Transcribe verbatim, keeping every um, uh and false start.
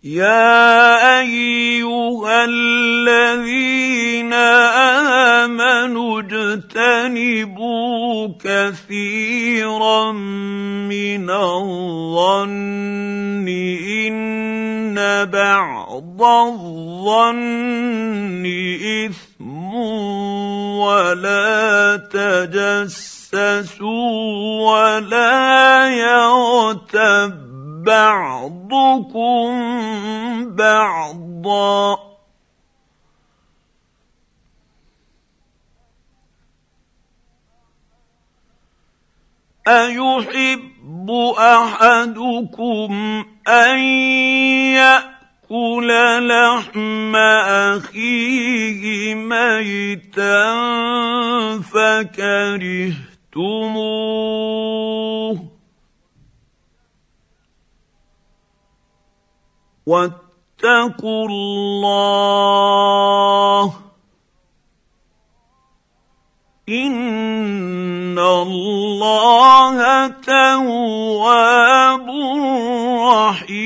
يَا أَيُّهَا الَّذِينَ آمَنُوا اجْتَنِبُوا كَثِيرًا مِّنَ الظَّنِّ إِنَّ بَعْضَ الظَّنِّ إِثْمٌ وَلَا تَجَسَّسُوا وَلَا يَغْتَبْ بَعْضُكُم بَعْضًا ۚ أَيُحِبُّ أَحَدُكُمْ أَن يَأْكُلَ لَحْمَ أَخِيهِ مَيْتًا فَكَرِهْتُمُوهُ ۚ وَاتَّقُوا اللَّهَ ۚ إِنَّ اللَّهَ تَوَّابٌ رَّحِيمٌ.